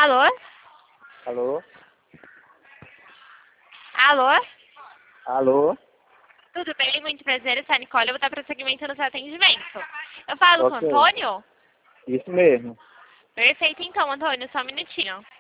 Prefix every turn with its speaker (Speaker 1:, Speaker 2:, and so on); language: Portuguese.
Speaker 1: Alô?
Speaker 2: Alô?
Speaker 1: Alô?
Speaker 2: Alô?
Speaker 1: Tudo bem? Muito prazer, eu sou a Nicole, eu vou dar prosseguimento no seu atendimento. Eu falo com o
Speaker 2: Ok.
Speaker 1: Antônio?
Speaker 2: Isso mesmo.
Speaker 1: Perfeito, então, Antônio, só um minutinho.